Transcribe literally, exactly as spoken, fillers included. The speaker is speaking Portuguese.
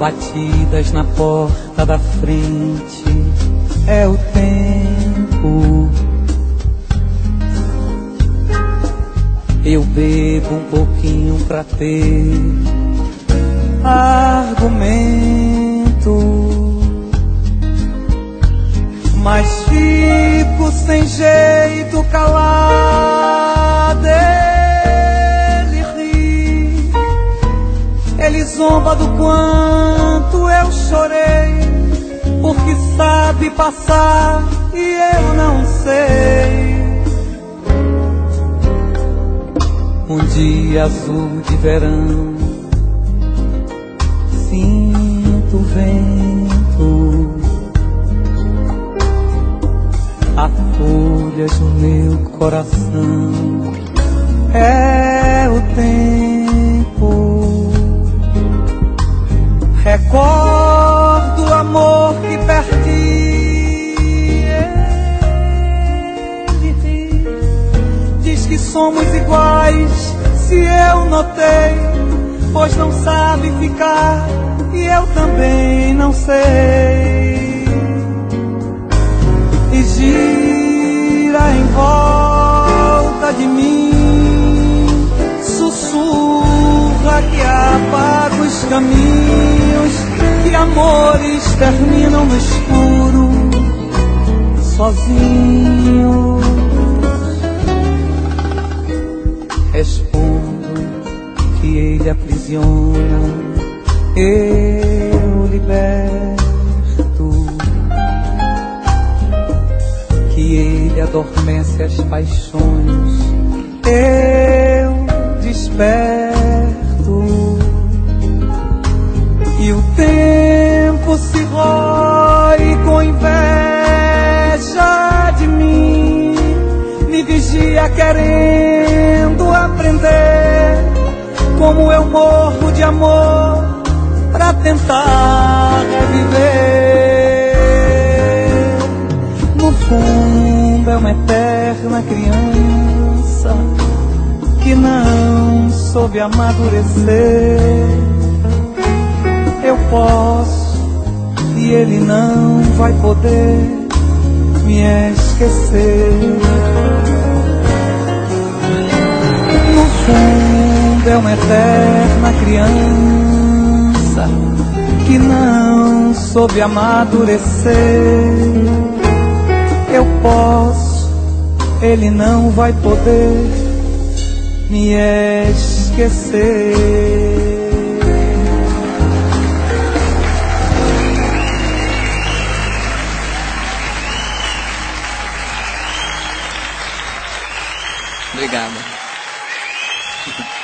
batidas na porta da frente, é o tempo. Eu bebo um pouquinho pra ter argumento, mas fico sem jeito calado. Ele ri, ele zomba do quanto eu chorei, porque sabe passar e eu não sei. Um dia azul de verão, sinto o vento, há folhas no meu coração, é o tempo. Recordo o amor que perdi, ele diz que somos iguais, se eu notei, pois não sabe ficar e eu também não sei. E gira em volta de mim, sussurra que apaga os caminhos, que amores terminam no escuro, sozinhos. Respondo que ele aprisiona, eu liberto, que ele adormece as paixões, eu desperto, e o tempo se rói com inveja de mim, me vigia querendo aprender como eu morro de amor pra tentar reviver. No fundo é uma eterna criança que não soube amadurecer. Eu posso e ele não vai poder me esquecer. No fundo é uma eterna criança que não soube amadurecer. Eu posso, ele não vai poder me esquecer. Obrigado.